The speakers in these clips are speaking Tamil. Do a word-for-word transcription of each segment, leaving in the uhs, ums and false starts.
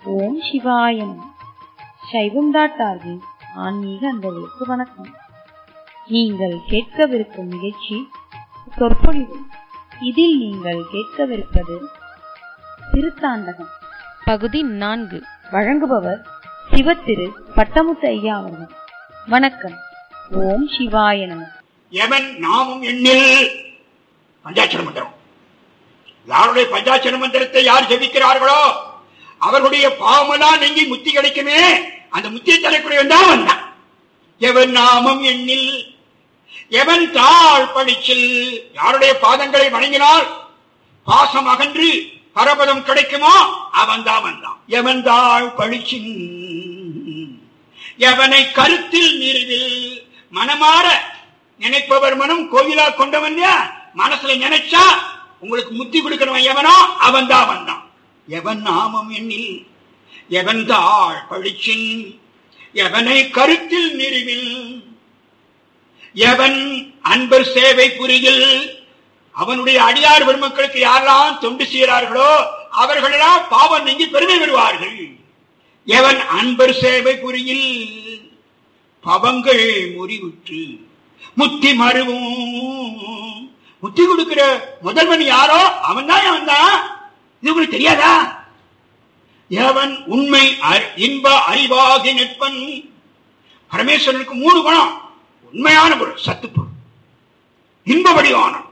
ஓம் சிவாயம். சைவம் டாட் ஆர்கின் ஆன்மீக அன்பர்களுக்கு வணக்கம். நீங்கள் கேட்கவிருக்கும் நிகழ்ச்சி சொற்பொழிவு. இதில் நீங்கள் கேட்கவிருப்பது திருத்தாண்டகம் பகுதி நான்கு. வழங்குபவர் சிவத்திரு பட்டமுத்து ஐயா அவர்கள். வணக்கம். ஓம் சிவாய நம. எவன் நாமும் எண்ணில் பஞ்சாட்சர மந்திரம். யாருடைய பஞ்சாட்சர மந்திரத்தை யார் ஜபிக்கிறார்களோ அவர்களுடைய பாவமெல்லாம் நீங்கி முத்தி கிடைக்குமே. அந்த முத்தியை தரக்கூடியவன் தான் வந்தான். எவன் நாமம் எண்ணில் எவன் தாழ் படிச்சில், யாருடைய பாதங்களை வணங்கினால் பாசம் அகன்று பரபதம் கிடைக்குமோ அவன் தான் வந்தான். எவன் தாழ் படிச்சின் எவனை கருத்தில் நிறுவில், மனமாற நினைப்பவர் மனம் கோவிலா கொண்டவன். மனசுல நினைச்சா உங்களுக்கு முத்தி கொடுக்கிறவன் எவனோ அவன் தான் வந்தான். எவன் நாமம் எண்ணில் எவன் தாழ் பழிச்சின் எவனை கருத்தில் நிறுவில், எவன் அன்பர் சேவை புரியில், அவனுடைய அடியார் பெருமக்களுக்கு யாரெல்லாம் தொண்டு செய்கிறார்களோ அவர்களெல்லாம் பாவம் நீங்கி பெருமை பெறுவார்கள். எவன் அன்பர் சேவை புரியில் பவங்கள் முறிவுற்று முத்தி மறுவும். முத்தி கொடுக்கிற முதல்வன் யாரோ அவன் தான் அவன் தான். இது உங்களுக்கு தெரியாதா? எவன் உண்மை இன்ப அறிவாகி நிற்பன். பரமேஸ்வரனுக்கு மூணு குணம். உண்மையான பொருள் சத்து பொருள், இன்ப வடிவானம்.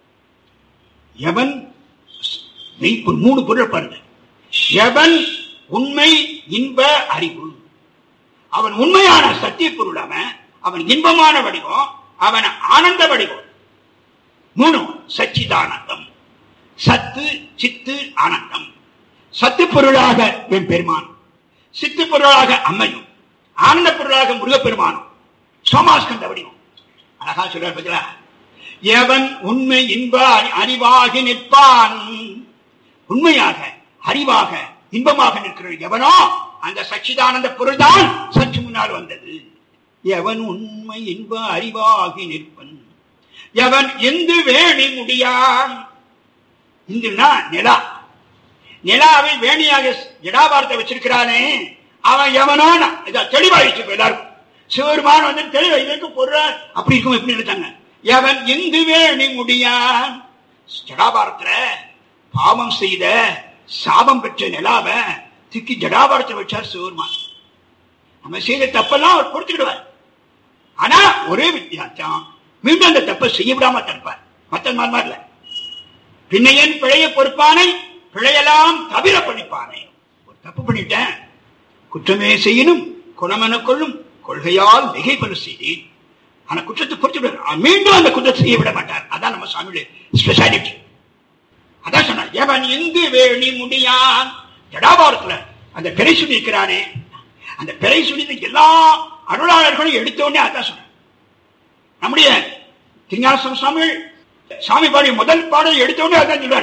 எவன் மெய்ப்பு மூணு பொருள் பாருங்க. எவன் உண்மை இன்ப அறிவு, அவன் உண்மையான சத்திய பொருள். அவன் அவன் இன்பமான வடிவம், அவன் ஆனந்த வடிவம். மூணு சச்சிதானந்தம். சத்து சித்து ஆனந்தம். சத்து பொருளாக என் பெருமான், சித்து பொருளாக அம்மையும், ஆனந்த பொருளாக முருகப்பெருமானும், சோமாஸ்கந்த வடிவம். அழகா சொல்றார் பார்த்தீங்களா? எவன் உண்மை இன்ப அறிவாகி நிற்பான். உண்மையாக அறிவாக இன்பமாக நிற்கிற எவனோ அந்த சச்சிதானந்த பொருள் தான் சற்று முன்னால் வந்தது. எவன் உண்மை இன்ப அறிவாகி நிற்பன் எவன் எந்து வேணி முடியான். இந்துனா நிலா, நிலாவை வேணியாக ஜடாபாரத்தை வச்சிருக்கிறானே அவன் எவனோ தெளிவாயிடுச்சு. எல்லாருக்கும் சிவருமான வந்து தெளிவா இதற்கு பொருள் அப்படி இருக்கும் எப்படி நினைச்சாங்க. எவன் எந்து வேணி முடியான். ஜடாபாரத்துல பாவம் செய்த சாபம் பெற்ற நிலாவை திக்கி ஜடாபாரத்தை வச்சார் சிவருமான். நம்ம செய்த தப்பெல்லாம் அவர் பொறுத்துக்கிடுவார். ஆனா ஒரே வித்தியாசம், மீண்டும் அந்த தப்பை செய்ய விடாம தடுப்பார். மற்ற மாதிரி பின்னையன் பிழைய பொறுப்பானை பிழையெல்லாம் தவிர பண்ணிப்பானே. ஒரு தப்பு பண்ணிட்டேன், குற்றமே செய்யணும் குணமென கொள்ளும் கொள்கையால் மிகைப்பது செய்தேன். ஆனா குற்றத்தை பொறுத்து மீண்டும் அந்த குற்றத்தை செய்ய விட மாட்டார். அதான் நம்ம சாமியுடைய ஸ்பெஷாலிட்டி. அதான் சொன்னார் எவன் எங்கு வேணி முடியான். ஜடாபாரத்துல அந்த பிறை சுடி இருக்கிறானே, அந்த பிறை சுடி எல்லா அருளாளர்களும் எடுத்தோடனே அதான் சொன்னார். நம்முடைய திருஞான சுவாமி சாமி பாடிய முதல் பாடல் எடுத்தோடனே அதான் சொல்றாரு.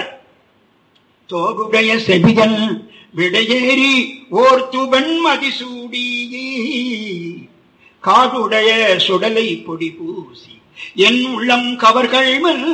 தோகுடைய செவிகள் விடையேறி ஓர் துவன் மதிசூடி காடுடைய சுடலை பொடி பூசி என் உள்ளம் கவர்கள்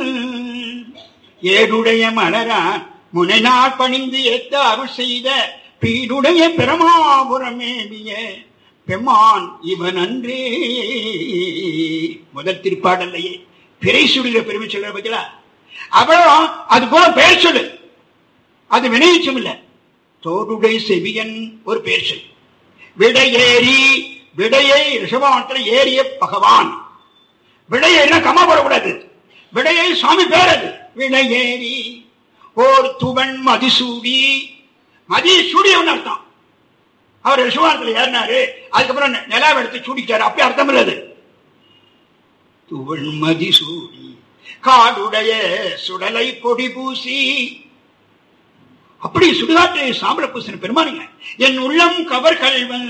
ஏடுடைய மலரான் முனைநாள் பணிந்து ஏத்த அருள் செய்த பீடுடைய பிரமாபுரமேவிய பெம்மான் இவன் அன்றே. முதல் திருப்பாடல்லையே பிறை சுடுகிற பெருமை சொல்ற பத்தியா? அவ்வளோ அது போல பெயர் சொல்லு, அது வினையச்சம் இல்ல. தோடுடைய செவியன் ஒரு பெயர் சொல். விடையேறி, விடையை ரிஷபவானத்தில் ஏறிய பகவான். விடையேறினா கம்மா போடக்கூடாது. விடையை சுவாமி பேர் அது. விடையேறி ஓர் துவன் மதிசூடி, மதி சூடியவன் அர்த்தம். அவர் ரிஷபவானத்தில் ஏறினாரு, அதுக்கப்புறம் நிலாவை எடுத்து சூடிச்சாரு, அப்படி அர்த்தம் இல்லது. துவன் மதிசூடி காடுடைய சுடலை பொடி பூசி, அப்படி சுடுகாட்டு சாம்பல பூசன பெருமானுங்க. என் உள்ளம் கவர் கல்வன்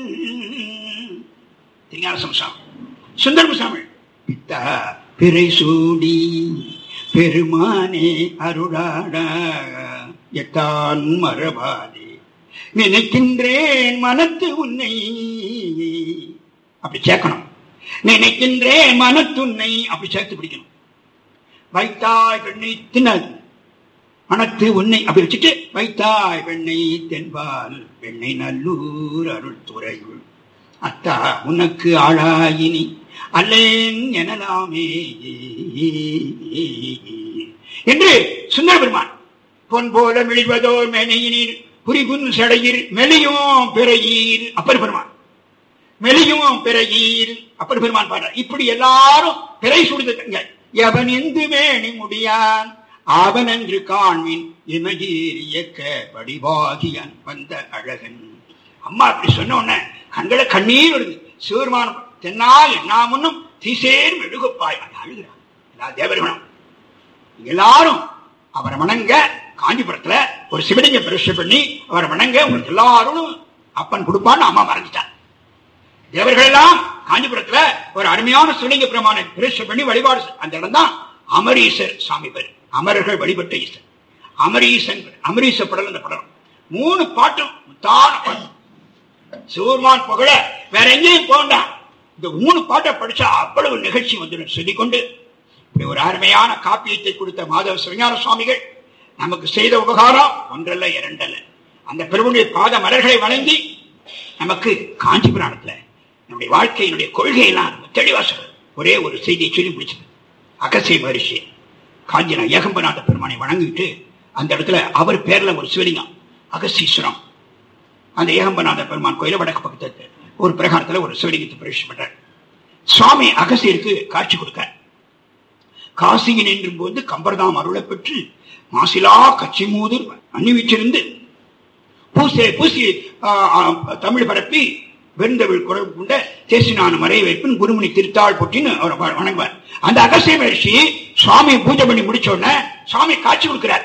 சுந்தரமுசாமி பித்தா பிறை சூடி பெருமானே அருளாட எத்தான் மரபாதே நினைக்கின்றேன் மனத்து உன்னை. அப்படி சேர்க்கணும். நினைக்கின்றேன் மனத்துன்னை அப்படி சேர்த்து பிடிக்கணும். வைத்தாய் பெண்ணை தின்னது மனத்து உன்னை அப்படி வச்சுட்டு வைத்தாய் வெண்ணை தென்பால் வெண்ணை நல்லூர் அருள் துறையுள் அத்தா உனக்கு ஆளாயினி அல்லேன் எனலாமே என்று சுந்தர பெருமான் பொன் போல மெழிவதோ மேனையினீர் புரிபுன் சடையீர் மெலியும் பிறையீர் அப்பர் பெருமான் மெலியும் பிறையீர் அப்பர் பெருமான் பாடுறார். இப்படி எல்லாரும் பிறை சுடுதுங்க. எவன் எந்து மேனி முடியான் அவன் என்று காண்மின் இமகீர் இயக்க வடிவாகியன் வந்த அழகன். அம்மா அப்படி சொன்ன உடனே கண்களை கண்ணீர் வருது. சிவருமானம் தென்னால் என்ன முன்னும் தீசேர் மெழுகுப்பாய் அழுகிறான். எல்லா தேவர்களும் எல்லாரும் அவரை வணங்க. காஞ்சிபுரத்துல ஒரு சிவலிங்க பிரதிஷ்டை பண்ணி அவரை வணங்க உங்களுக்கு எல்லாரும் அப்பன் கொடுப்பான்னு அம்மா மறந்துட்டான். தேவர்கள் எல்லாம் காஞ்சிபுரத்துல ஒரு அருமையான சிவலிங்க பிரமாண பிரதிஷ்டை பண்ணி வழிபாடு. அந்த இடம் தான் அமரீசர் சாமி பேர். அமரர்கள் வழிபட்ட ஈசன் அமரீசன். அமரீச படல் அந்த படம் மூணு பாட்டும் முத்தான பாட்டு. சிவருமான் புகழ வேற எங்கேயும் போண்டான். இந்த மூணு பாட்டை படிச்சா அவ்வளவு நிகழ்ச்சி வந்துடும் சொல்லிக்கொண்டு இப்படி ஒரு அருமையான காப்பியத்தை கொடுத்த மாதவ சிவஞான சுவாமிகள் நமக்கு செய்த உபகாரம் ஒன்றல்ல இரண்டல்ல. அந்த பெருமுடைய பாத மலர்களை வணங்கி நமக்கு காஞ்சி புராணத்துல நம்முடைய வாழ்க்கையினுடைய கொள்கையெல்லாம் தெளிவா சொல்ற ஒரே ஒரு செய்தியை சொல்லி முடிச்சது. அகசிய மகரிஷி காஞ்சினா ஏகம்பநாத பெருமானை வணங்கிட்டு அந்த இடத்துல அவர் பேர்ல ஒரு சிவலிங்கம் அகசீஸ்வரம். அந்த ஏகம்பநாத பெருமான் கோயில வடக்கு பக்கத்து ஒரு பிரகாரத்துல ஒரு சிவலிங்கத்தை பிரவேசம் பண்றார். சுவாமி அகசியருக்கு காட்சி கொடுக்க காசியின் என்றும் போது கம்பர்தாம் அருளை பெற்று மாசிலா கட்சி மூது அணிவிச்சிருந்து பூசை பூசி தமிழ் பரப்பி வெண்தமிழ் குரல் கொண்ட தேசினான மறை வைப்பின் குருமணி திருத்தாள் போட்டின்னு அவர் வணங்குவார். அந்த அகசிய மகரிஷி சுவாமி பூஜை பண்ணி முடிச்ச உடனே சுவாமி காட்சி கொடுக்கிறார்.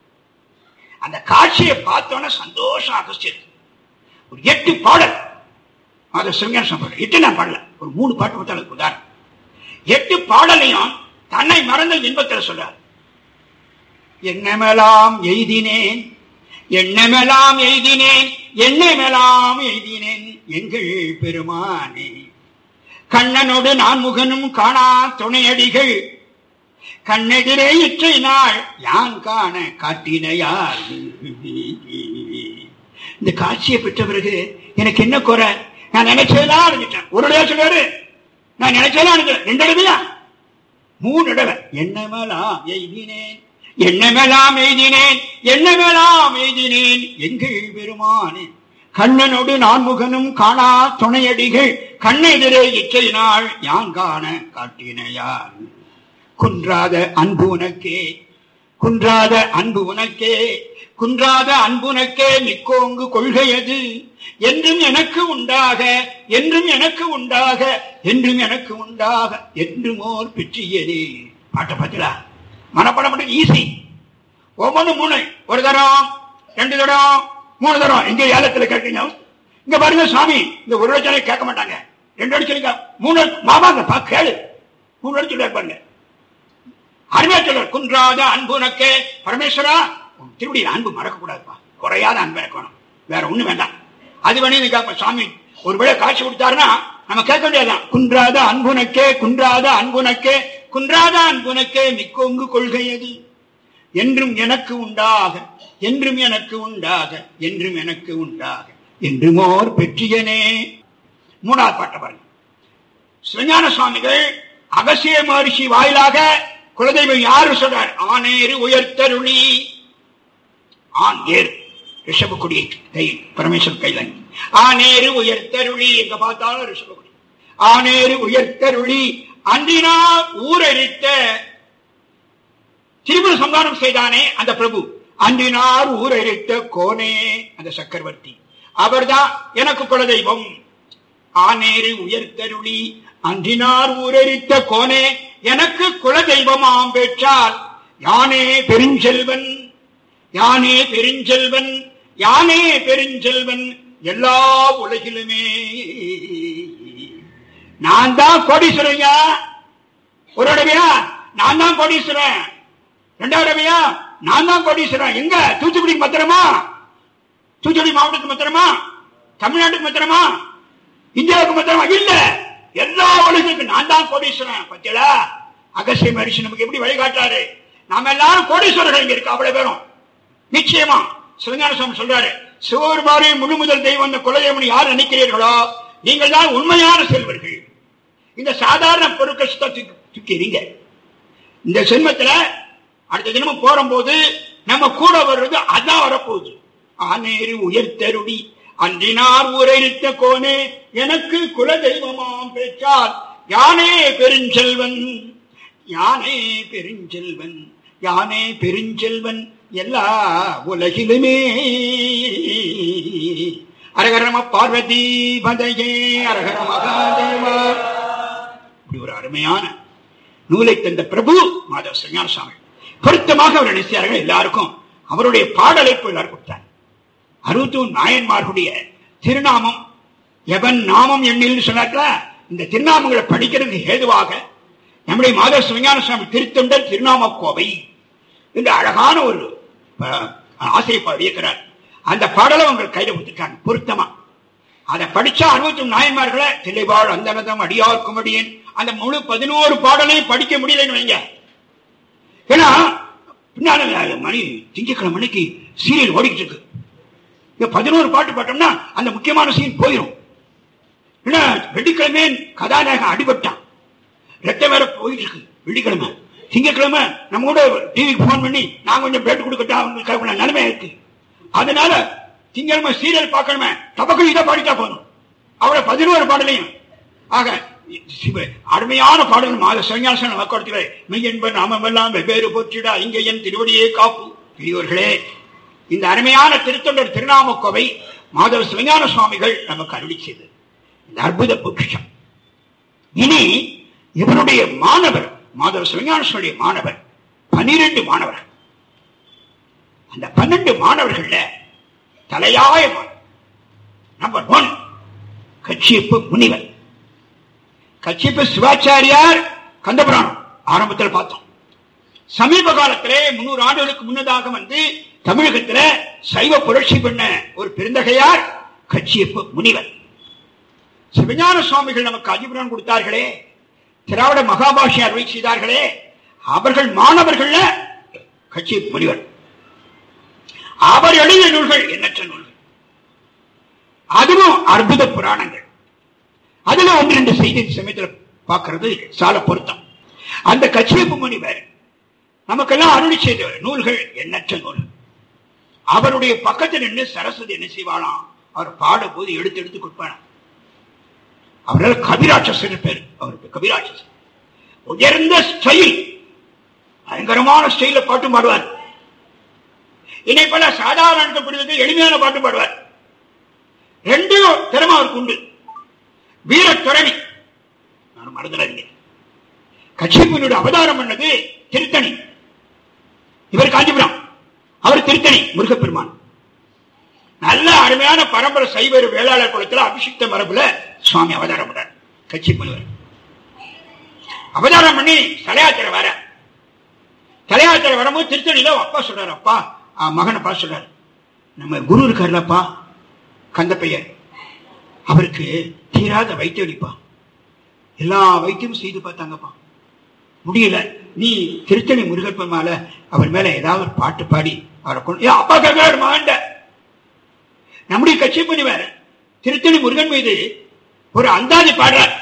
அந்த காட்சியை பார்த்தோன்னே சந்தோஷம் அகசியர் ஒரு எட்டு பாடல் அதை சிவஞான எட்டு நான் பாடல ஒரு மூணு பாட்டு பார்த்தாலும் உதாரணம். எட்டு பாடலையும் தன்னை மறந்த இன்பத்தில் சொல்றார். எண்ணமெல்லாம் எய்தினேன் எண்ணமெல்லாம் எய்தினேன் எண்ணமெல்லாம் எய்தினேன் எங்கள் பெருமானே கண்ணனோடு நான் முகனும் காணா துணையடிகள் கண்ணெதிரே இற்றை நாள் யான் காண காட்டினையார். இந்த காட்சியை பெற்ற பிறகு எனக்கு என்ன குறை? நான் நினைச்சதெல்லாம் அடைஞ்சிட்டேன். ஒரு தடவை சொல்றாரு நான் நினைச்சதெல்லாம் அடைஞ்சேன். ரெண்டு தடவையா மூணு தடவை எண்ணமெல்லாம் எய்தினேன் எண்ணமெல்லாம் எய்தினேன் எண்ணமெல்லாம் எய்தினேன் எங்கள் பெருமானே கண்ணனோடு நான் முகனும் காணா துணையடிகள் கண்ணெதிரே இற்றை நாள் யான் காண காட்டினையார். குன்றாத அன்பு உனக்கே குன்றாத அன்பு உனக்கே குன்றாத அன்புனக்கே மிக்கோங்கு கொள்கையது என்றும் எனக்கு உண்டாக என்றும் எனக்கு உண்டாக என்றும் எனக்கு உண்டாக என்றுமோர் பெற்றியதே. பாட்டை பார்த்தீங்களா? மனப்படம் மட்டும் ஈஸி. ஒவ்வொன்று மூணு ஒரு தரம் ரெண்டு தரம் மூணு தரம். எங்க ஏலத்துல கேட்கீங்க? இங்க பாருங்க சாமி இந்த ஒரு லட்சம் கேட்க மாட்டாங்க. ரெண்டு அடிச்சு மூணு மாமாங்க பா கேளு மூணு அடிச்சு பாருங்க. அருமையா சொல்ற குன்றாத அன்புனக்கே பரமேஸ்வரா திருவடியில் அன்பு மறக்க கூடாதுப்பா. குறையாத அன்பு இருக்கணும், வேற ஒண்ணு வேண்டாம். அது வேணும் சாமி ஒருவேளை காட்சி கொடுத்தாருன்னா நம்ம கேட்க முடியாதான். குன்றாத அன்புனக்கே குன்றாத அன்புனக்கே குன்றாத அன்புனக்கே மிக்கோங்கு கொள்கையது என்றும் எனக்கு உண்டாக என்றும் எனக்கு உண்டாக என்றும் எனக்கு உண்டாக என்றுமோர் பெற்றியனே. மூணாவது பாட்டை பாருங்க. சிவஞான சுவாமிகள் அகசிய மகரிஷி வாயிலாக குலதெய்வம் யாரு சொல்றார்? ஆனேறு உயர்த்தருளி. ஆண் ஏறு ரிஷபக்குடி கை பரமேஸ்வர் கையில ஆனேறு உயர்த்தருளி. எங்க பார்த்தாலும் ரிஷபக்குடி. ஆனேறு உயர்த்தருளி அன்றினார் ஊரறித்த திரிபுர சம்ஹாரம் செய்தானே அந்த பிரபு. அன்றினார் ஊரறித்த கோனே அந்த சக்கரவர்த்தி. அவர்தான் எனக்கு குலதெய்வம். ஆனேறு உயர்த்தருளி அன்றினார் ஊரறித்த கோனே எனக்கு குலதெய்வமாம் பெற்றால் யானே பெருஞ்செல்வன் யானே பெருஞ்செல்வன் யானே பெருஞ்செல்வன் எல்லா உலகிலுமே. நான் தான் கோடீஸ்வரன்யா. ஒரு தடவையா நான் தான் கோடீஸ்வரன். ரெண்டாவது தடவையா நான் தான் கோடீஸ்வரன். எங்க? தூத்துக்குடிக்கு மாத்திரமா? தூத்துக்குடி மாவட்டத்துக்கு மாத்திரமா? தமிழ்நாட்டுக்கு மாத்திரமா? இந்தியாவுக்கு மாத்திரமா? இல்ல, எல்லா உலகத்துக்கும் நான் தான் கோடீஸ்வரன். பத்தியலா அகசிய மகரிஷி நமக்கு எப்படி வழிகாட்டாரு? நாம எல்லாரும் கோடீஸ்வரர்கள் இங்க இருக்கு. அவ்வளவு பேரும் நிச்சயமா சிவஞான சுவாமி சொல்றாரு, சிவபெருமானே முழு முதல் தெய்வம் அந்த குலதெய்வம் யார் நினைக்கிறீர்களோ நீங்கள் தான் உண்மையான செல்வர்கள். இந்த சாதாரண பொருட்கள் தூக்கிறீங்க. இந்த ஜென்மத்துல அடுத்த தினமும் போறும்போது நம்ம கூட வர்றது அதான் வரப்போகுது. ஆனேறு உயர்த்தருடி அன்றினார் உரைத்த கோனே எனக்கு குல தெய்வமாம் பேச்சால் யானே பெருஞ்செல்வன், யானே பெருஞ்செல்வன், யானே பெருஞ்செல்வன் எல்லா உலகிலுமே. அரகரம பார்வதி பதையே அரகர மகாதேவா. இப்படி ஒரு அருமையான நூலை தந்த பிரபு மாதவ சிவஞான சுவாமி பொருத்தமாக அவர் நினைச்சார்கள். எல்லாருக்கும் அவருடைய பாடலை எல்லாரும் கொடுத்தார். அறுபத்தி ஒன்று நாயன்மார்களுடைய திருநாமம் எவன் நாமம் எண்ணில் சொன்னாக்கா இந்த திருநாமங்களை படிக்கிறதுக்கு ஏதுவாக நம்முடைய மாதவ சிவஞான சுவாமி திருத்தொண்டர் திருநாம கோவை என்று அழகான ஒரு ஆசையை இயக்கிறார். அந்த பாடலை உங்கள் கையில கொடுத்துருக்காங்க பொருத்தமா. அதை படிச்சா அறுபத்தி ஒன்று நாயன்மார்களை தில்லைவாழ் அந்தனதம் அடியார்க்கும் அடியேன் அந்த முழு பதினோரு பாடலையும் படிக்க முடியலன்னு வைங்க. ஏன்னா பின்னால மணி திங்கக்கிழமை மணிக்கு சீரியல் ஓடிக்கிட்டு இருக்கு. பதினோரு பாட்டு பாட்டோம்னா அந்த முக்கியமான சீன் போயிடும். ஏன்னா வெள்ளிக்கிழமை கதாநாயகன் அடிபட்டான், ரத்தம் வேற போயிட்டு இருக்கு. வெள்ளிக்கிழமை திங்கக்கிழமை நம்ம கூட டிவிக்கு போன் பண்ணி நான் கொஞ்சம் பேட்டு கொடுக்கட்டா நிலைமை இருக்கு. அதனால திங்கக்கிழமை சீரியல் பார்க்கணுமே தபக்கு இதை பாடிட்டா போதும். அவளை பதினோரு பாடலையும் ஆக அருமையான பாடல் மாத சிவஞான மக்கள் மெய்யன்பன் நாமெல்லாம் வெவ்வேறு போற்றிடா இங்கே என் திருவடியே காப்பு. பெரியோர்களே, இந்த அருமையான திருத்தொண்டர் திருநாம கோவை மாதவ சிவஞான சுவாமிகள் நமக்கு அருளி செய்தது இந்த அற்புத பொக்கிஷம். இனி இவருடைய மாணவர் மாதவ சிவஞான சுவாமியுடைய மாணவர் பனிரெண்டு மாணவர்கள். அந்த பன்னெண்டு மாணவர்கள தலையாய நம்பர் ஒன் கச்சியப்பு முனிவர். கச்சியப்பு சிவாச்சாரியார் கந்தபுராணம் ஆரம்பத்தில் பார்த்தோம். சமீப காலத்திலே முன்னூறு ஆண்டுகளுக்கு முன்னதாக வந்து தமிழகத்தில் சைவ புரட்சி பண்ண ஒரு பெருந்தகையார் கச்சியப்பு முனிவர். சிவஞான சுவாமிகள் நமக்கு அதிபுரம் கொடுத்தார்களே, திராவிட மகாபாஷை அறுவை செய்தார்களே, அவர்கள் மாணவர்கள் கச்சியப்பு முனிவர். அவர் எழுதிய நூல்கள் எண்ணற்ற நூல்கள், அதுவும் அற்புத புராணங்கள். அதுல ஒன்று ரெண்டு செய்தி சமயத்தில் பார்க்கிறது சால பொருத்தம். அந்த கச்சியப்பு முனிவர் நமக்கெல்லாம் அருளி செய்த நூல்கள் எண்ணற்ற நூல்கள். அவருடைய பக்கத்தில் நின்று சரஸ்வதி என்ன செய்வாளாம், அவர் பாடும் போது எடுத்து எடுத்து கொடுப்பாராம். அவரால் கவிராட்சசன் பேர். அவருக்கு கவிராட்சசன் உயர்ந்த ஸ்டைல், பயங்கரமான ஸ்டைல பாட்டு பாடுவார். என்னை போல சாதாரண பிடித்தது எளிமையான பாட்டு பாடுவார். ரெண்டும் திறமை அவருக்கு உண்டு. வீர துறவி நான் மறந்துடாதீங்க. கச்சியப்பனுடைய அவதாரம் பண்ணது திருத்தணி, இவர் காஞ்சிபுரம், அவர் திருத்தணி முருகப்பெருமான். நல்ல அருமையான பரம்பரை சைவர் வேளாளர் குலத்தில் அபிஷிக்த மரபுல சுவாமி அவதாரம் பண்றார். கச்சியப்பன் அவதாரம் பண்ணி தலையாத்திரை வர தலையாத்திரை வரும்போது திருத்தணியில அப்பா சொல்றாரு, அப்பா மகனை பார்த்து சொல்றாரு, நம்ம குரு இருக்காருலப்பா கந்தப்பையர், அவருக்கு தீராத வைத்தியம் அளிப்பா, எல்லா வைத்தியமும் செய்து பார்த்தாங்கப்பா, முடியல, நீ திருத்தணி முருகப்பெருமாள அவர் மேல ஏதாவது ஒரு பாட்டு பாடி அவரை கொண்டு அப்பா கேட்கிறாரு மகன்ட. நம்முடைய கட்சி பண்ணிவார் திருத்தணி முருகன் மீது ஒரு அந்தாதி பாடுறார்.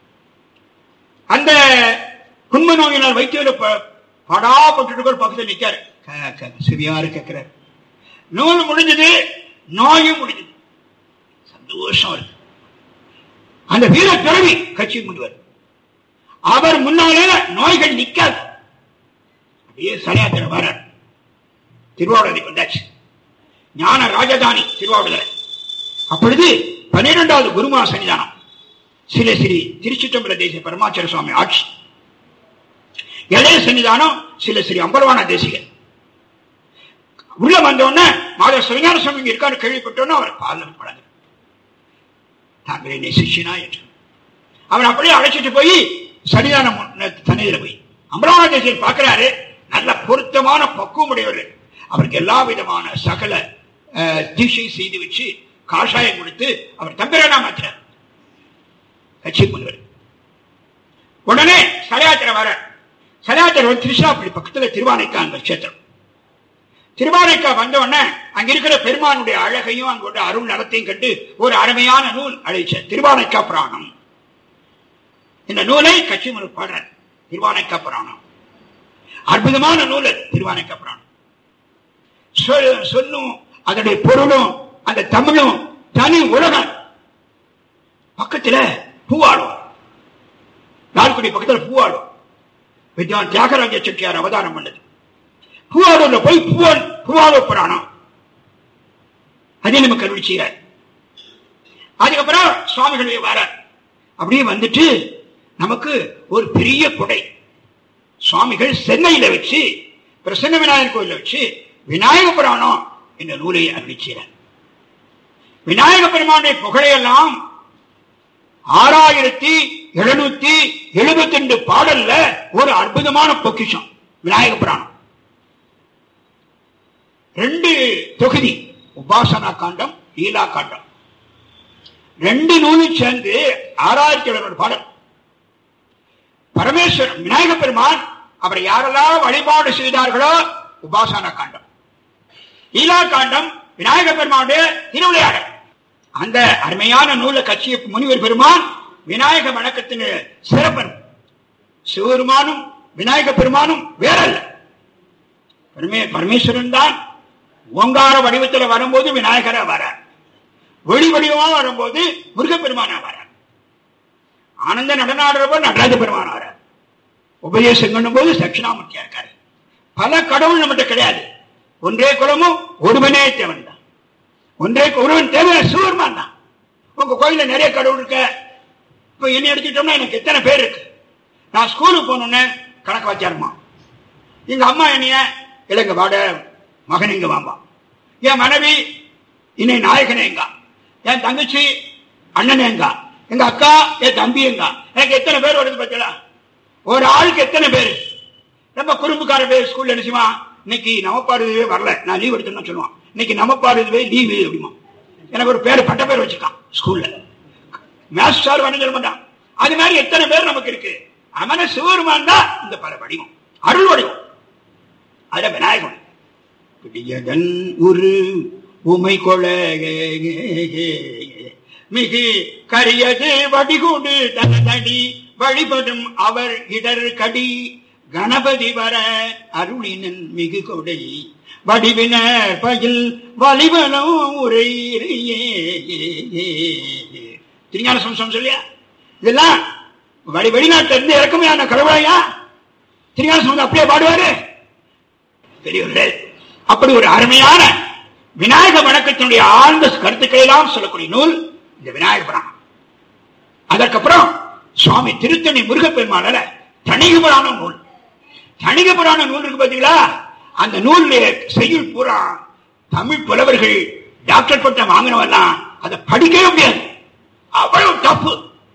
அந்த குண்ம நோயினால் வைத்தியோட பாடாப்பட்டு பக்கத்தில் நிற்காரு. சிவியாரு கேட்கிறார். நோய் முடிஞ்சது, நோயும் முடிஞ்சது, சந்தோஷம் இருக்கு. அந்த வீர துறவி கட்சி முன்வர், அவர் முன்னாலே நோய்கள் நிற்காது. அப்படியே சரியாத்திர வரார். திருவாவூர் வந்தாச்சு, ஞான ராஜதானி திருவாவூர். அப்பொழுது பன்னிரெண்டாவது குருமா சன்னிதானம் சில ஸ்ரீ திருச்சிற்றம்பல தேசிய பரமாச்சார சுவாமி ஆட்சி. இளைய சன்னிதானம் சில ஸ்ரீ அம்பலவான தேசிகர். உள்ள வந்தோடனே மாதவ சிவஞான சுவாமி இங்க இருக்காரு கேள்விப்பட்டோன்னு அவர் பாதம் பழங்க தாங்களே என்னை சிஷியனா என்று அவன் அப்படியே அழைச்சிட்டு போய் சன்னிதானம் சன்னிதில போய் அம்பலவான தேசிகர் பார்க்கிறாரு. நல்ல பொருத்தமான பக்குவம் உடையவர். அவருக்கு எல்லா விதமான சகல தீட்சை செய்து வச்சு காஷாயம் கொடுத்து அவர் தம்பிரானா மாத்திரார் கட்சி முனிவர். உடனே சரையாத்திர வர சரையாத்திர திருச்சிராப்பள்ளி பக்கத்தில் திருவானைக்கான் கஷேத்திரம். திருவானைக்கா வந்த உடனே அங்க இருக்கிற பெருமானுடைய அழகையும் அங்குள்ள அருள் நடத்தையும் கண்டு ஒரு அருமையான நூல் அழைச்ச திருவானைக்கா புராணம். இந்த நூலை கட்சி முறை பாடுற திருவானைக்கா புராணம் அற்புதமான நூல். திருவானைக்கா புராணம் சொல்லும் அதனுடைய பொருளும் அந்த தமிழும் தனி உலகம். பக்கத்துல பூவாளும், லால்குடி பக்கத்துல பூவாளும் வித்வான் தியாகராஜ செட்டியார் அவதாரம் பண்ணது. பூவாளூர்ல போய் பூவாள் பூவாளூர் புராணம் அதே நமக்கு அருள் செய்யறார். அதுக்கப்புறம் சுவாமிகளே வர அப்படியே வந்துட்டு நமக்கு ஒரு பெரிய கொடை சுவாமிகள் சென்னையில வச்சு பிரசன்ன விநாயகர் கோயில வச்சு விநாயக புராணம் என்ற நூலை அருள் செய்யறார். விநாயக பெருமானுடைய புகழையெல்லாம் ஆறாயிரத்தி எழுநூத்தி எழுபத்தி ரெண்டு பாடல்ல ஒரு அற்புதமான பொக்கிஷம் விநாயக புராணம். ரெண்டு தொகுதி, உபாசனா காண்டம், லீலா காண்டம், ரெண்டு நூலும் சேர்ந்து ஆறாயிரத்தி எழுநூறு பாடல். பரமேஸ்வரன் விநாயக பெருமான் அவரை யாரெல்லாம் வழிபாடு செய்தார்களோ உபாசனா காண்டம், லீலா காண்டம் விநாயக பெருமானுடைய திருவிளையாடல். அந்த அருமையான நூலை கட்சிய முனிவர் பெருமான் விநாயக வணக்கத்தின் சிறப்பன். சிவபெருமானும் விநாயக பெருமானும் வேறல்ல, பரமேஸ்வரன் தான் ஓங்கார வடிவத்தில் வரும்போது விநாயகரா வரார், வெளி வடிவமா வரும்போது முருகப்பெருமானா வரார், ஆனந்த நடனாடுறப்போ நடராஜ பெருமான் வரார், உபதேசம் பண்ணும் போது தட்சிணாமூர்த்தியா இருக்காரு. பல கடவுள் நம்மகிட்ட கிடையாது, ஒன்றே குலமும் ஒருவனே தேவன் தான், ஒன்றே ஒருவன் தேவை சிவபெருமான் தான். உங்க கோயில நிறைய கடவுள் இருக்க. இப்ப என்ன எடுத்துட்டோம்னா எனக்கு எத்தனை பேர் இருக்கு. நான் ஸ்கூலுக்கு போனோன்னு கணக்கு வச்சாருமா, எங்க அம்மா என்னைய இளங்க வாட மகன் எங்க வாம்பா, என் மனைவி இன்னை நாயகனே எங்கா, என் தங்கச்சி அண்ணனே எங்கா, எங்க அக்கா என் தம்பி எங்கா. எனக்கு எத்தனை பேர் வருது பார்த்தீங்களா? ஒரு ஆளுக்கு எத்தனை பேர். ரொம்ப குறும்புக்கார பேர் ஸ்கூல்ல என்ன செய்வான், இன்னைக்கு நமப்பாடுவே வரல, நான் லீவ் எடுத்துன்னு சொல்லுவான். இன்னைக்கு நமப்பாடுவே லீவு அப்படிமா. எனக்கு ஒரு பேர் பட்ட பேர் வச்சிருக்கான் ஸ்கூல்ல, மேத்ஸ் சார் வந்து சொல்ல மாட்டான். அது மாதிரி எத்தனை பேர் நமக்கு இருக்கு. அவன சிவருமான் தான் இந்த பல வடிவம், அருள் வடிவம். அத விநாயகன் பிடியதன் ஒரு உமை கொள மிகு கரியது வடிகூடு தனதடி வழிபடும் அவர் இடர் கடி கணபதி வர அருளினன் மிகு கொடை வடிவினர் பயில் வலிவனும் உரை திருஞான சம்சம் சொல்லியா. இதெல்லாம் வழி வெளிநாட்டில இருந்து இறக்குமையான கடவுளையா திருஞான சம்பந்தம் அப்படியே பாடுவாரு பெரியவர்கள். அப்படி ஒரு அருமையான விநாயக வணக்கத்தினுடைய ஆழ்ந்த கருத்துக்களை எல்லாம் சொல்லக்கூடிய நூல் இந்த விநாயக புராணம். அதற்கப்புறம் சுவாமி திருத்தணி முருகப்பெருமானால தணிக புராண நூல். தணிக புராண நூல் இருக்கு பாத்தீங்களா? அந்த நூல் செய்யுள் பூரா தமிழ் புலவர்கள் டாக்டர் பட்டம் வாங்கினவெல்லாம் அதை படிக்கவே முடியாது, அவ்வளவு தப்பு.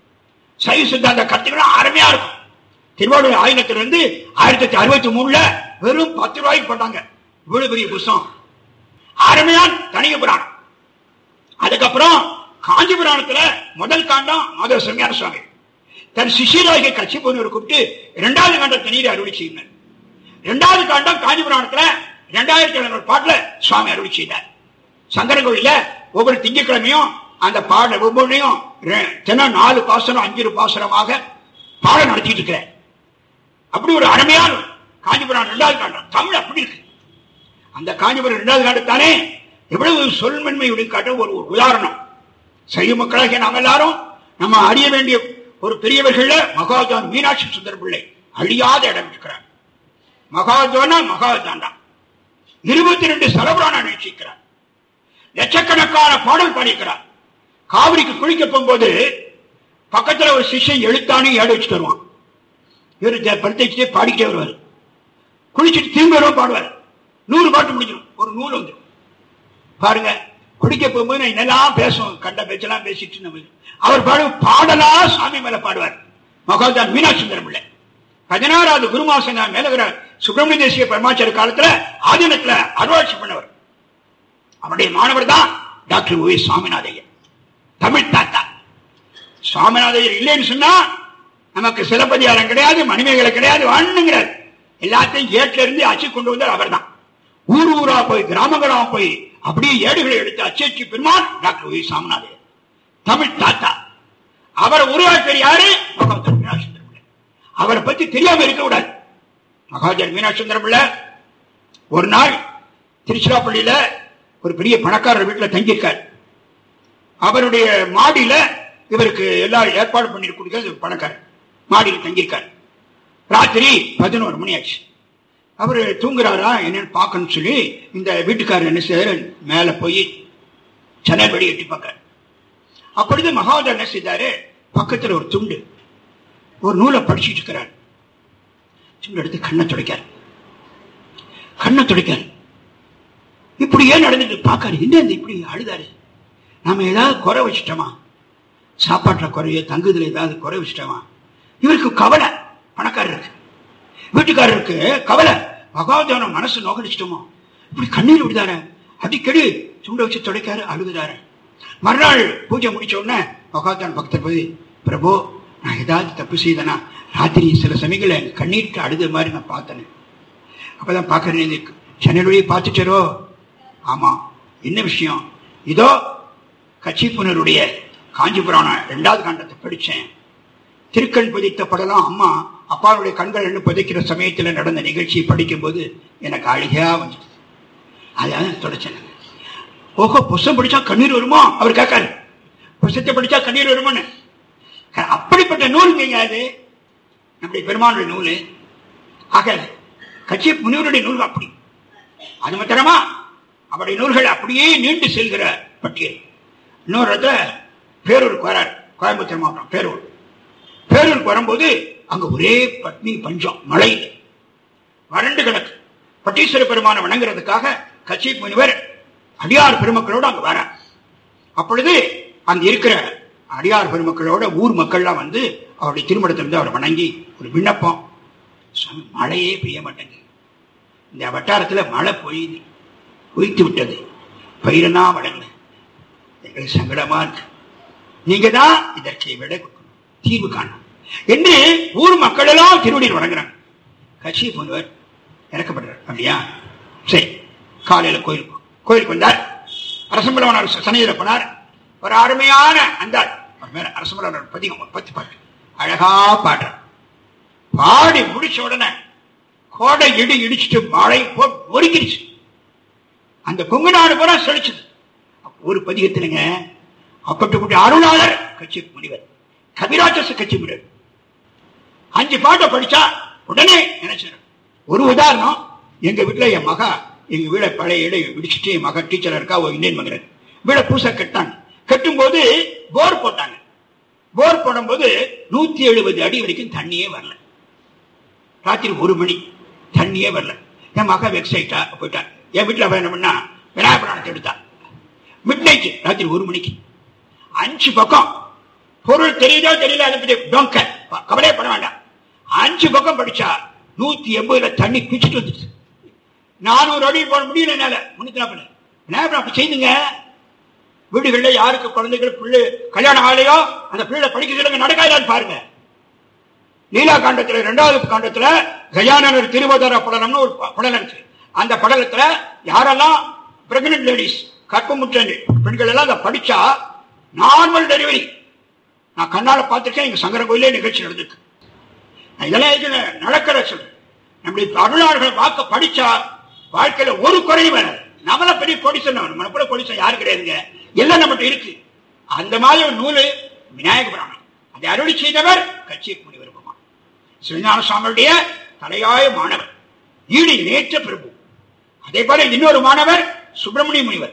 சைவ சித்தாந்த கருத்துக்கள் அருமையா இருக்கும். திருவாரூர் ஆயிரத்திலிருந்து ஆயிரத்தி தொள்ளாயிரத்தி அறுபத்தி மூணுல வெறும் பத்து ரூபாய்க்கு போட்டாங்க. இவ்வளவு பெரிய புத்தகம், அருமையான தணிக புராணம். அதுக்கப்புறம் காஞ்சி புராணத்துல முதல் காண்டம் மாதவ சிவஞான சுவாமி தன் சிஷியராகிய கட்சி போனவர் கூப்பிட்டு இரண்டாவது காண்டம் தண்ணீரை அறுவடை செய்தார். இரண்டாவது காண்டம் காஞ்சி புராணத்துல இரண்டாயிரத்தி எழுநூறு பாட்டுல சுவாமி அறுவடை செய்தார். சங்கரன் கோயில ஒவ்வொரு திங்கட்கிழமையும் அந்த பாட ஒவ்வொன்றையும் தினம் நாலு பாசனம் அஞ்சு பாசனமாக பாடம் நடத்திட்டு இருக்கிற. அப்படி ஒரு அருமையான காஞ்சிபுரம் இரண்டாவது காண்டம் தமிழ் அப்படி இருக்கு. அந்த காஞ்சிபுரம் இரண்டாவது காண்டத்தானே எவ்வளவு சொல்மென்மையுடைய காட்ட ஒரு உதாரணம். சைவ மக்களாகிய நாம் எல்லாரும் நம்ம அறிய வேண்டிய ஒரு பெரியவர்கள மகாஜான் மீனாட்சி சுந்தர பிள்ளை அழியாத இடம் இருக்கிறார். மகாஜானா மகாஜான் தான் இருபத்தி ரெண்டு சலபுராணம் நிகழ்ச்சிக்கிறார். லட்சக்கணக்கான பாடல் பாடிக்கிறார். காவிரிக்கு குளிக்க போகும்போது பக்கத்துல ஒரு சிஷ்யன் எழுத்தானே ஏடு வச்சுட்டு வருவான். இவரு படுத்து பாடிக்கிட்டே வருவார். குளிச்சுட்டு திரும்ப வருவோம் பாடுவார். நூறு பாட்டு முடிஞ்சிடும், ஒரு நூல் வந்து பாருங்க. குடிக்க போகும்போது நான் என்னெல்லாம் பேசுவோம், கண்ட பேச்செல்லாம் பேசிட்டு நம்ம அவர் பாடு பாடலா சாமி மேல பாடுவார். மகாஜான் மீனாட்சி சுந்தரம் பிள்ளை பதினாறாவது குருமாசம் மேலகிற சுப்பிரமணிய தேசிய பரமாச்சார காலத்துல ஆதீனத்துல அருளாட்சி பண்ணவர். அவருடைய மாணவர் தான் டாக்டர் ஓ சுவாமிநாதையர், தமிழ் தாத்தா. சுவாமிநாதையர் இல்லைன்னு சொன்னா நமக்கு சிலப்பதிகாரம் கிடையாது, மணிமேகலை கிடையாது, வாழ்ந்துங்கிறார். எல்லாத்தையும் ஏட்ல இருந்து அச்சு கொண்டு வந்தார் அவர் தான். ஊர் ஊரா போய் கிராமங்களா போய் அப்படியே ஏடுகளை எடுத்து அச்சேச்சி பெருமான் டாக்டர் வி சாமிநாதன் தமிழ் தாத்தா. அவரை உருவாக்கிற யாரு? மகாதர் மீனாட்சுந்தரம் பிள்ளை. அவரை பத்தி தெரியாம இருக்க கூடாது. மகாதர் மீனாட்சுந்தரம் பிள்ளை ஒரு நாள் திருச்சிராப்பள்ளியில ஒரு பெரிய பணக்காரர் வீட்டில் தங்கியிருக்கார். அவருடைய மாடியில இவருக்கு எல்லாரும் ஏற்பாடு பண்ணிருக்கூடிய பணக்காரர் மாடியில் தங்கியிருக்கார். ராத்திரி பதினோரு மணி ஆச்சு. அவரு தூங்குறாரா என்னன்னு பார்க்கணும்னு சொல்லி இந்த வீட்டுக்காரர் என்ன செய்ய மேல போய் ஜன்னல் வழி எட்டி பார்க்க. அப்பொழுது மகாதர் என்ன செய்தாரு, பக்கத்துல ஒரு துண்டு ஒரு நூலை படிச்சுட்டு இருக்கிறார். துண்டு எடுத்து கண்ணை துடைக்காரு கண்ணை துடைக்காரு இப்படி ஏன் நடந்துட்டு பார்க்காரு. என்ன இப்படி அழுதாரு? நாம ஏதாவது குறை வச்சுட்டோமா? சாப்பாட்டுல குறைய தங்குதுல ஏதாவது குறை வச்சுட்டோமா? இவருக்கு கவலை. பணக்காரருக்கு வீட்டுக்காரருக்கு கவலை. மகாதான மனசு நோக்கடிச்சிட்டோமோ? இப்படி கண்ணீர் விடுதாரு. அடிக்கடி சுண்ட வச்சு துடைக்காரு, அழுகுதாரு. மறுநாள் பூஜை முடிச்ச உடனே மகாதான் பக்தர் போய், பிரபு நான் ஏதாவது தப்பு செய்தனா? ராத்திரி சில சமயங்கள கண்ணீருக்கு அழுத மாதிரி நான் பார்த்தேன். அப்பதான் பாக்கிறேன் ஜன்னல் வழியை பார்த்துட்டாரோ? ஆமா. என்ன விஷயம்? இதோ கச்சிப்புனருடைய காஞ்சிபுராணம் இரண்டாவது காண்டத்தை படிச்சேன். திருக்கண் பதித்த படலாம் அம்மா அப்பாவுடைய கண்கள் என்று பதிக்கிற சமயத்தில் நடந்த நிகழ்ச்சியை படிக்கும் போது எனக்கு அழுகையா வந்துச்சு. அதான் தொடச்சேன். ஓஹோ, புஸ்தம் படிச்சா கண்ணீர் வருமா? அவர் கேட்காரு. புஸ்தத்தை படிச்சா கண்ணீர் வருமான்னு. அப்படிப்பட்ட நூல் அது நம்முடைய பெருமானுடைய நூல். ஆக கட்சி முனிவருடைய நூல் அப்படி. அது மாத்திரமா அவருடைய நூல்கள் அப்படியே நீண்டு செல்கிற பட்டியல். இன்னொரு இடத்துல பேரூருக்கு வரார், கோயம்புத்தூர் மாவட்டம் பேரூர். பேரூருக்கு வரும்போது அங்க ஒரே பட்னி பஞ்சம், மழை, வறண்டு கிடக்கு. பட்டீஸ்வர பெருமானை வணங்குறதுக்காக கட்சி முனிவர் அடியார் பெருமக்களோடு அங்க வர. அப்பொழுது அங்க இருக்கிற அடியார் பெருமக்களோட ஊர் மக்கள்லாம் வந்து அவருடைய திருமணத்திலிருந்து அவரை வணங்கி ஒரு விண்ணப்பம். மழையே பெய்ய மாட்டேங்குது, இந்த வட்டாரத்துல மழை பொய்து பொய்த்து விட்டது, பயிரனா வளரல, எங்களுக்கு சங்கடமா இருக்கு, நீங்க தான் இதற்கு விட தீர்வு காணும் என்று ஊர் மக்கள் எல்லாம் திருவடியில் வணங்குறாங்க. கட்சி போனவர் இறக்கப்படுறார். அப்படியா? சரி. காலையில கோயிலுக்கு கோயிலுக்கு வந்தார். அரசம்பலவனார் சனையில போனார். ஒரு அருமையான அந்த அரசம்பலவனார் பதிகம் பத்து பாட்டு அழகா பாடுறார். பாடி முடிச்ச உடனே கோடை இடி இடிச்சுட்டு மழை போட்டு ஒருங்கிருச்சு. அந்த கொங்கு நாடு போல செழிச்சது. ஒரு பதிகத்திலுங்க அப்பட்டு அருளாளர் கட்சி முனிவர், கபிராட்சச கட்சி முனிவர் அஞ்சு பாட்டை படிச்சா உடனே நினைச்சார். ஒரு உதாரணம், எங்க வீட்டுல என் மகா எங்க வீட பழைய இடை இடிச்சுட்டு என் மகன் டீச்சர் இருக்கா, இந்தியன் மகன் வீட பூசா கட்டாங்க. கட்டும் போது போர் போட்டாங்க. போர் போடும் போது நூத்தி எழுபது அடி வரைக்கும் தண்ணியே வரல. ராத்திரி ஒரு மணி தண்ணியே வரல. என் மகா வெப்சைட்டா போயிட்டான். என் வீட்டுல என்ன பண்ணா விநாயகர் புராணத்தை எடுத்தா. மிட் நைட் ராத்திரி ஒரு மணிக்கு அஞ்சு பக்கம் பொருள் தெரியுதோ தெரியல, அதை பத்தி டோங்க கவலையே பண்ண வேண்டாம். அஞ்சு பக்கம் படிச்சா நூத்தி எண்பதுல தண்ணி பிச்சுட்டு வந்துச்சு. நானூறு அடி போட முடியல என்னால. முன்னூத்தி நாற்பது விநாயகர் அப்படி செய்துங்க. வீடுகள்ல யாருக்கு குழந்தைகள் பிள்ளை கல்யாணம் ஆலையோ அந்த பிள்ளை படிக்க சொல்லுங்க, நடக்காதான்னு பாருங்க. லீலா காண்டத்துல இரண்டாவது காண்டத்துல கஜானனர் திருவதார படலம்னு ஒரு படலம் இருக்கு. அந்த படலத்துல யாரெல்லாம் பிரெக்னன்ட் லேடிஸ் கற்பமுற்ற பெண்கள் எல்லாம் அதை படிச்சா நார்மல் டெலிவரி. நான் கண்ணால பார்த்துருக்கேன். எங்க சங்கர கோயிலே நிகழ்ச்சி நடந்திருக்கு. இதெல்லாம் நடக்கிற சொல். நம்முடைய அருளாளர்களை வாக்க படிச்சா வாழ்க்கையில ஒரு குறையும் வேணும். நம்மள பெரிய கொடிசன், நம்ம கூட கொடிசன் யாரு கிடையாதுங்க, எல்லாம் நம்மகிட்ட இருக்கு. அந்த மாதிரி ஒரு நூலு விநாயக புராணம். அதை அருளி செய்தவர் கட்சி முனிவர் பெருமான். சிவஞான சுவாமியுடைய தலையாய மாணவர், ஈடு நேற்ற பிரபு. அதே போல இன்னொரு மாணவர் சுப்பிரமணிய முனிவர்.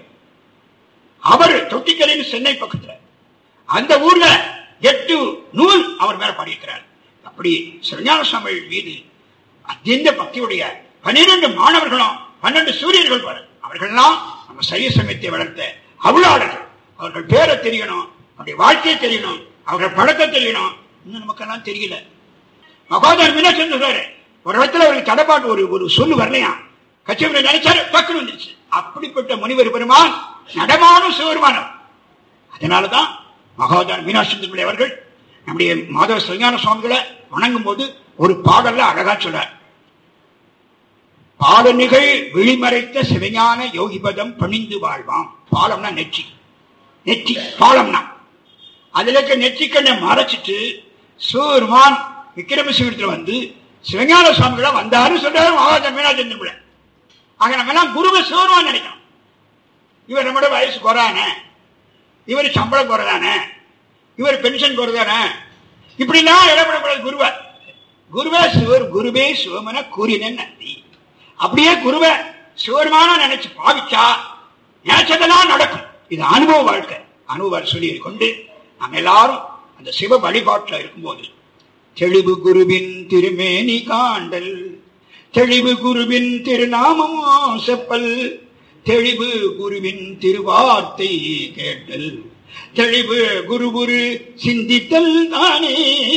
அவர் தொட்டிக்கலின் சென்னை பக்கத்துல அந்த ஊர்ல எட்டு நூல் அவர் மேல பாடியிருக்கிறார். அப்படி சிவஞான சுவாமி மீது அத்தியந்த பக்தியுடைய பனிரெண்டு மாணவர்களும் பன்னெண்டு சூரியர்கள் பாரு. அவர்கள்லாம் நம்ம சைவ சமயத்தை வளர்த்த அருளாளர்கள். அவர்கள் பேரை தெரியணும், அவருடைய வாழ்க்கையை தெரியணும், அவர்கள் பழக்கம் தெரியணும். இன்னும் நமக்கெல்லாம் தெரியல. மகாதர் மீனாட்சி சொல்றாரு, ஒரு இடத்துல அவருக்கு தடப்பாட்டு ஒரு ஒரு சொல்லு வரலையா, கட்சி நினைச்சாரு பக்கம் வந்துருச்சு. அப்படிப்பட்ட முனிவர் பெருமான் நடமாடும் சிவருமானவர். அதனாலதான் மகாதார் மீனாட்சி பிள்ளை அவர்கள் நம்முடைய மாதவ சிவஞான சுவாமிகளை வணங்கும் போது ஒரு பாடல்ல அழகா சொல்றார். பாலனிகள் விழிமறைத்த சிவஞான யோகிபதம் பணிந்து வாழ்வாம். பாலம்னா நெற்றி, நெற்றி பாலம்னா அதுல இருக்க நெற்றிக்கண்ணை மறைச்சிட்டு சூர்மான் விக்கிரமசிவத்துல வந்து சிவஞான சுவாமிகள வந்தாரு சொல்றாரு மகாராஜா மீனாச்சந்திர. ஆக நம்ம எல்லாம் குருவை சூர்மான் நினைக்கணும். இவர் நம்மளோட வயசு குறான, இவர் சம்பளம் குறைதானே, இவர் பென்ஷன் குறைதானே, இப்படி எல்லாம் இடப்படக்கூடாது. குருவை குருவே சிவர் குருவே சிவமன கூறினேன் நந்தி. அப்படியே குருவை சிவருமான நினைச்சு பாவிச்சா நினைச்சதெல்லாம் நடக்கும். இது அனுபவ வாழ்க்கை. அனுபவ சொல்லி கொண்டு நம்ம எல்லாரும் அந்த சிவ வழிபாட்டில் இருக்கும்போது தெளிவு குருவின் திருமேனி காண்டல், தெளிவு குருவின் திருநாமம் செப்பல், தெளிவு குருவின் திருவார்த்தை கேட்டல், தெளிவு குருகுரு சிந்தித்தல் தானே.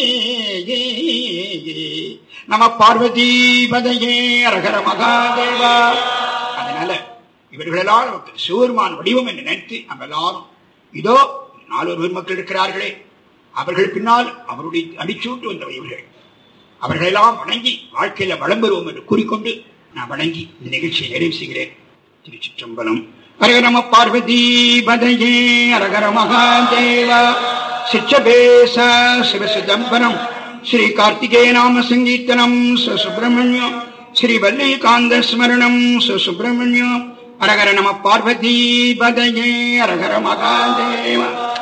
நம பார்வதி பதையே அரகர மகாதேவா. அதனால இவர்களெல்லாம் நமக்கு சிவருமான் வடிவம் என்று நினைத்து நம்ம எல்லாரும் இதோ நாலொரு மக்கள் இருக்கிறார்களே, அவர்கள் பின்னால் அவருடைய அடிச்சூட்டு வந்தவர் இவர்கள், அவர்களெல்லாம் வணங்கி வாழ்க்கையில வளம் பெறுவோம் என்று கூறிக்கொண்டு நான் வணங்கி இந்த நிகழ்ச்சியை நிறைவு செய்கிறேன். திருச்சிற்றம்பலம். அரகர நம பார்வதி பதையே அரகர மகாதேவா. சிச்சபேச சிவசிதம்பரம் ஸ்ரீ கார்த்திகேய நாம சங்கீர்த்தனம் சுப்பிரமணியம் ஸ்ரீ வல்லிகாந்த ஸ்மரணம் சுப்பிரமணியம். அரகர நம பார்வதி பதையே அரகர மகாதேவா.